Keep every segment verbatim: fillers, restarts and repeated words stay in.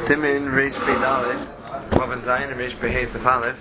Simin Reish Pei Dalet, Vav and Zayin, and Reish Pei Hey Sif Aleph.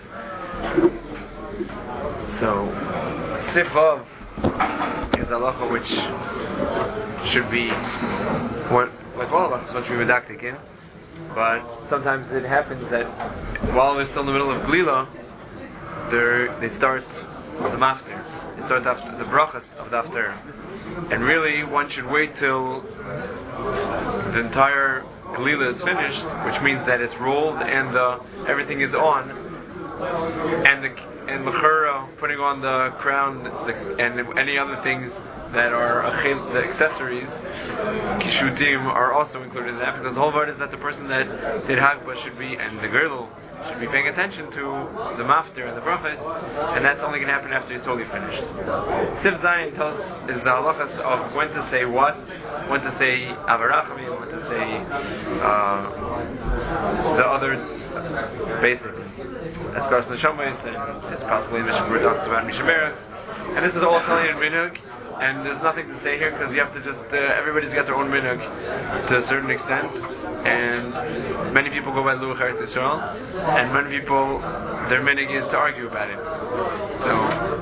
So, Sif Vav is a halacha which should be, what, like all halachas, what should be medactic in. But sometimes it happens that while we're still in the middle of Glila, they start the maftir. They start after the brachas of the after. And really, one should wait till the entire Glila is finished, which means that it's rolled and the, everything is on, and the and Mechura putting on the crown the, and any other things that are the accessories, kishutim, are also included in that, because the whole part is that the person that did Hagba should be, and the girdle should be paying attention to the maftir and the prophet, and that's only going to happen after he's totally finished. Sif Zayin tells is the halachas of when to say what, when to say avarachamim, when to say uh, the other basic Eskars Neshamayis, and it's possibly Mishnah Berurah talks about Mishaberach, and this is all telling in minhag. And there's nothing to say here because you have to just, uh, everybody's got their own minhag to a certain extent, and many people go by Luach Eretz Yisrael, and many people, their minhag is to argue about it. So,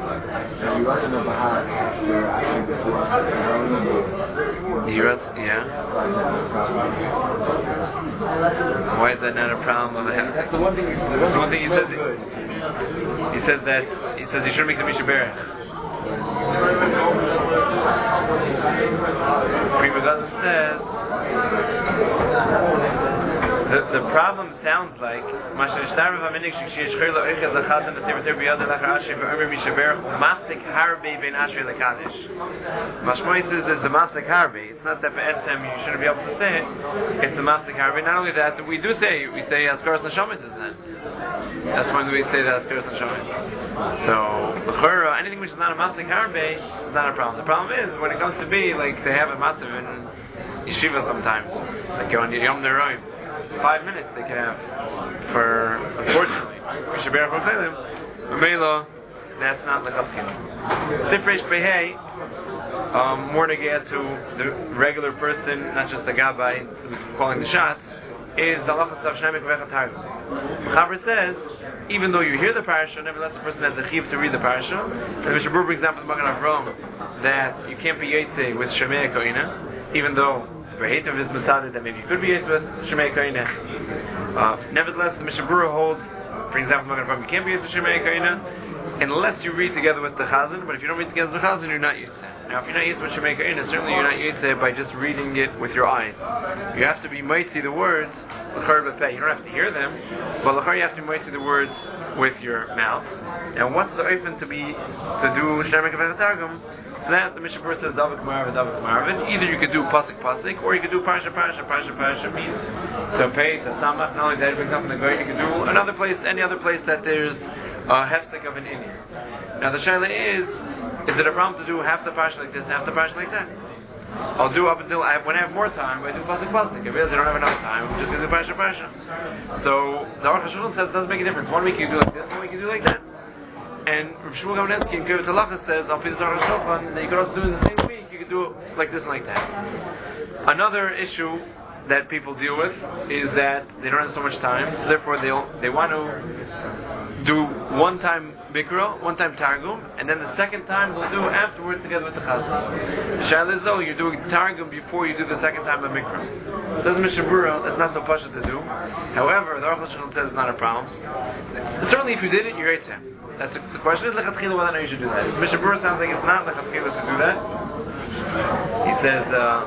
you wrote, yeah. Why is that not a problem of the head? That's the one thing. The one thing he says. He says that he says you shouldn't make the Mishaberach. Prima says the, the problem sounds like Mashmoy says there's the Masik Harbe. It's not that Be'etzem you shouldn't be able to say it, it's the Masik Harbe. Not only that, we do say, we say Askaras Neshamis is that. That's when we say that Askaras Neshamis. So, Bechura, anything which is not a Masik Harbe is not a problem. The problem is, when it comes to be, like they have a Matzav in Yeshiva sometimes, like on Yom Neroim, five minutes they can have for, unfortunately, Mishaberach Rochelim, Mela, that's not L'Chaskin. Sif Reish Pei Hey, um, more to get to the regular person, not just the Gabbai who's calling the shots, is the halachas of Shnei Mikveh Targum. Chaver says, even though you hear the parasha, nevertheless the person has the chiv to read the parasha. And the Mishnah Berurah brings down from the Magen Avraham that you can't be yetze with Shemei Koina, even though Be'etiv is mitzaded that maybe you could be yetze with Shemei Koina. Uh, nevertheless, the Mishnah Berurah holds, brings down from the Magen Avraham, you can't be yetze with Shemei Koina unless you read together with the Chazan. But if you don't read together with the Chazan, you're not yetze. Now, if you're not yetze with Shemei Koina, certainly you're not yetze by just reading it with your eyes. You have to be mighty the words. You don't have to hear them, but you have to mighty the words with your mouth. And what's the open to be to do Shnei Mikveh Targum? So that the Mishnah Berurah says Davik Marav, Davik Marav. Either you could do pasuk pasuk, or you could do parsha parsha parsha parsha means to pay to samach. Not only that, it brings up in the Goy. You could do another place, any other place that there's a hefsek of an Indian. Now the shaila is: is it a problem to do half the parsha like this, half the parsha like that? I'll do up until I have, when I have more time, I do pasuk pasuk. If I realize I don't have enough time, I'm just going to do parsha parsha. So the Aruch HaShulchan says it doesn't make a difference. One week you do like this, one week you do like that. And Rav Shmuel Kamenetsky in Kibbutz Halacha says, I'll the Aruch HaShulchan, that you could also do in the same week. You could do it like this and like that. Another issue that people deal with is that they don't have so much time, so therefore they they want to do one time Mikra, one time Targum, and then the second time they'll do afterwards together with the Chazan. The Shaila is though you're doing Targum before you do the second time of Mikra. Says Mishnah Berurah, that's not so pashut to do. However, the Aruch HaShulchan says it's not a problem. Certainly if you did it, you're right. That's a, the question is Lechatchila whether or not you should do that. Mishnah Berurah sounds like it's not Lechatchila to do that. He says, uh,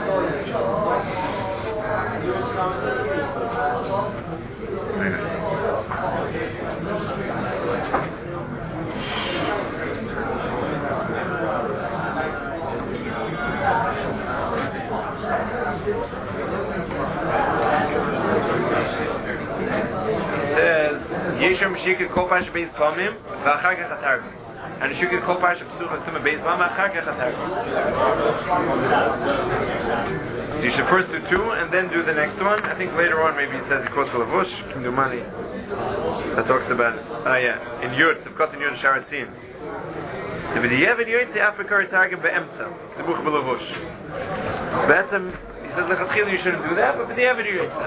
Yesham Shikah Kol Parsha Beis Pamim V'Achar Kach HaTargum, and Shikah Kol Parsha Psucha Sima Beis Pamim V'Achar Kach HaTargum. So you should first do two and then do the next one. I think later on maybe it says Yikot Lavush Kim Dumani that talks about it. Ah yeah, in Yud Tzivkot in Yud Sharatzim. The B'diyevet Yoytze Afrikar Targum Be'emtza the Buch B'Lavush. Be'etzem he says Lechatchila you shouldn't do that, but B'diyevet Yoytze.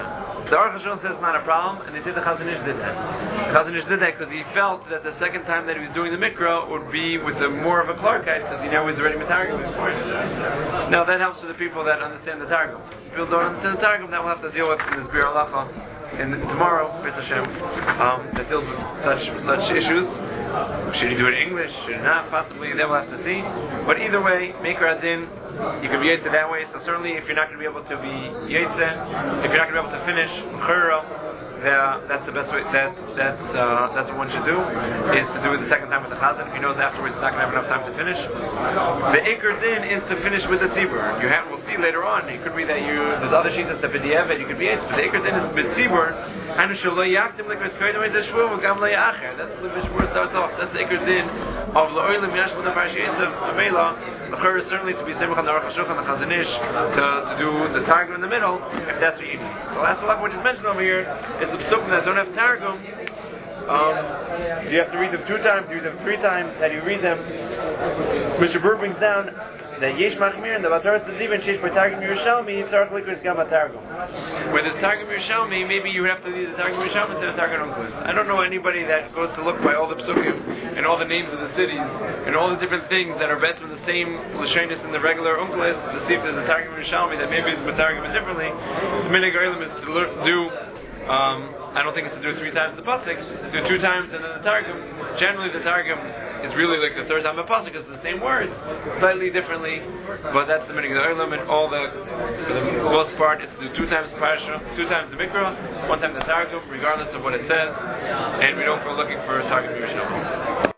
The Aruch HaShulchan says it's not a problem, and they say the Chazon Ish did that. The Chazon Ish did that because he felt that the second time that he was doing the Mikra would be with a more of a Clarkite, because he now was already Matargum before. Now that helps to the people that understand the Targum. If people don't understand the Targum, that we'll have to deal with in this Bir Halacha. And tomorrow, B'ez Hashem, um, that deals with such such issues. Should you do it in English? Should you not? Possibly, then we'll have to see. But either way, Meikar Adin, you can be Yetze that way. So certainly, if you're not going to be able to be Yetze, if you're not going to be able to finish Churra, there, that's the best way. That's that's uh, that's what one should do, is to do it the second time with the chazan. If he knows afterwards he's not going to have enough time to finish. The ikar din is to finish with the tzibur. You have, we'll see later on. It could be that you there's other sheets that b'diavad you could be able. But the ikar din is b'tzibur. Anu shelo yaktim like v'skoyim v'zeshvu v'gam le'acher. That's the v'shvur starts off. That's the ikar din of l'oilim yashvu l'parshiyetzav amela. The chur is certainly to be simcha on the Aruch HaShulchan, the Chazon Ish, to to do the targum in the middle, if that's what you need. The last halach which is mentioned over here is the psukim that don't have targum. Um, do you have to read them two times? Do you read them three times? How do you read them? Mister Burr brings down that Yesh Machmir and the Bataras Tzivin Shesh by Targum Yerushalmi Tzarech Likros Gam Targum. Where there's Targum Yerushalmi, maybe you have to read the Targum Yerushalmi instead of Targum Onkelos. I don't know anybody that goes to look by all the psukim and all the names of the cities and all the different things that are better than the same Lashonis in the regular Onkelos to see if there's a Targum Yerushalmi that maybe it's Targum differently. The Minhag Olam is to do. Um, I don't think it's to do it three times the pasuk. Do it two times and then the targum. Generally, the targum is really like the third time the pasuk. It's the same words, slightly differently, but that's the meaning of the olam. And all the, for the most part, it's to do two times the parasha, two times the mikra, one time the targum, regardless of what it says. And we don't go looking for a targum Yerushalmi.